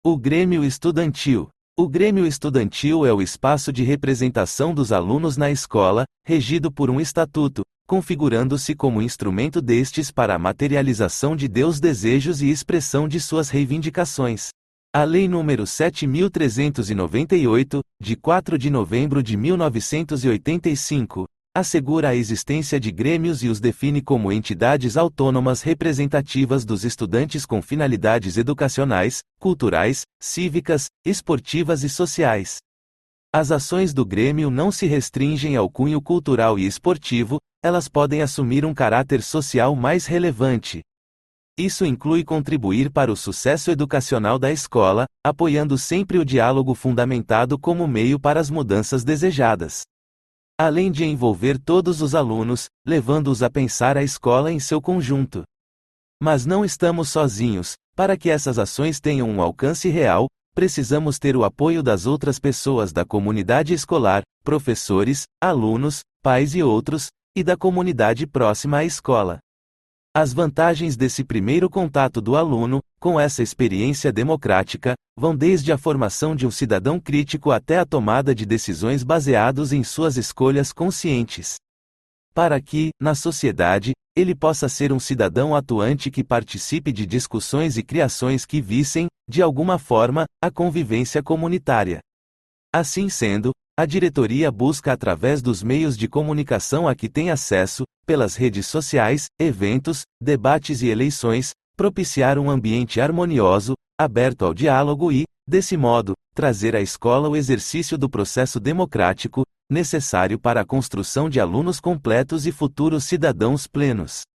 O Grêmio Estudantil. O Grêmio Estudantil é o espaço de representação dos alunos na escola, regido por um estatuto, configurando-se como instrumento destes para a materialização de seus desejos e expressão de suas reivindicações. A Lei nº 7.398, de 4 de novembro de 1985, assegura a existência de grêmios e os define como entidades autônomas representativas dos estudantes com finalidades educacionais, culturais, cívicas, esportivas e sociais. As ações do Grêmio não se restringem ao cunho cultural e esportivo, elas podem assumir um caráter social mais relevante. Isso inclui contribuir para o sucesso educacional da escola, apoiando sempre o diálogo fundamentado como meio para as mudanças desejadas. Além de envolver todos os alunos, levando-os a pensar a escola em seu conjunto. Mas não estamos sozinhos. Para que essas ações tenham um alcance real, precisamos ter o apoio das outras pessoas da comunidade escolar, professores, alunos, pais e outros, e da comunidade próxima à escola. As vantagens desse primeiro contato do aluno, com essa experiência democrática, vão desde a formação de um cidadão crítico até a tomada de decisões baseados em suas escolhas conscientes. Para que, na sociedade, ele possa ser um cidadão atuante que participe de discussões e criações que visem, de alguma forma, a convivência comunitária. Assim sendo, a diretoria busca através dos meios de comunicação a que tem acesso, pelas redes sociais, eventos, debates e eleições, propiciar um ambiente harmonioso, aberto ao diálogo e, desse modo, trazer à escola o exercício do processo democrático, necessário para a construção de alunos completos e futuros cidadãos plenos.